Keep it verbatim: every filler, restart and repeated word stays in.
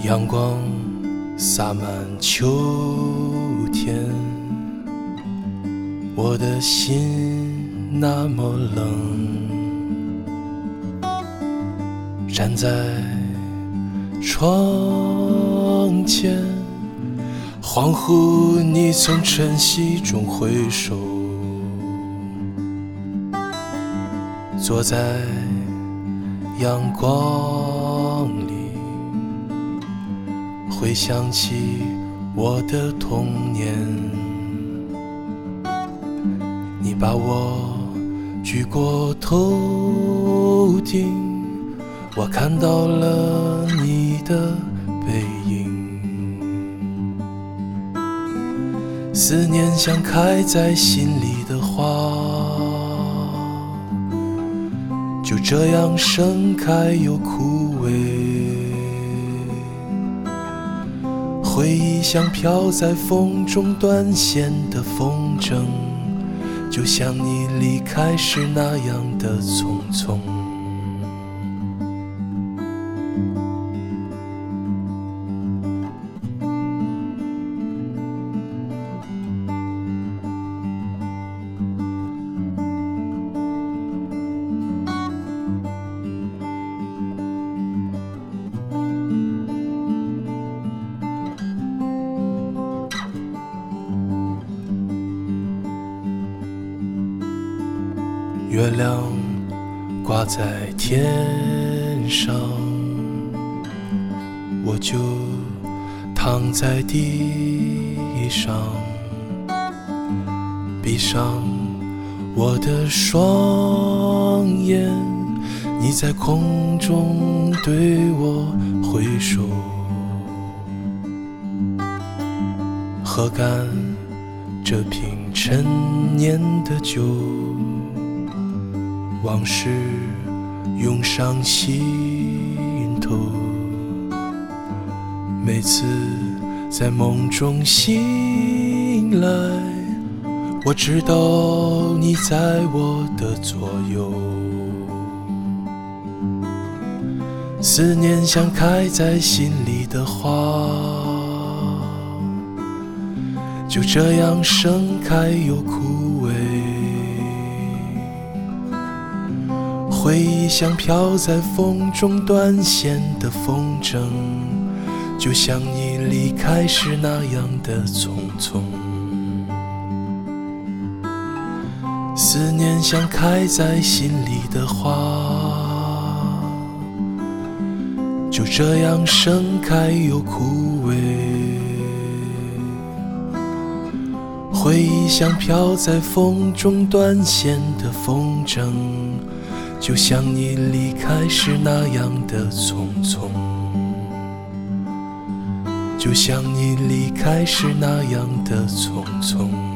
阳光洒满秋天，我的心那么冷，站在窗前，恍惚你从晨曦中回首，坐在阳光里，回想起我的童年。你把我举过头顶，我看到了你的背影。思念像开在心里的花，就这样盛开又枯萎。回忆像飘在风中断线的风筝，就像你离开时那样的匆匆。月亮挂在天上，我就躺在地上，闭上我的双眼，你在空中对我挥手，喝干这瓶陈年的酒，往事涌上心头，每次在梦中醒来，我知道你在我的左右。思念像开在心里的花，就这样盛开又枯萎。回忆像飘在风中断线的风筝，就像你离开时那样的匆匆。思念像开在心里的花，就这样盛开又枯萎。回忆像飘在风中断线的风筝，就像你离开时那样的匆匆，就像你离开时那样的匆匆。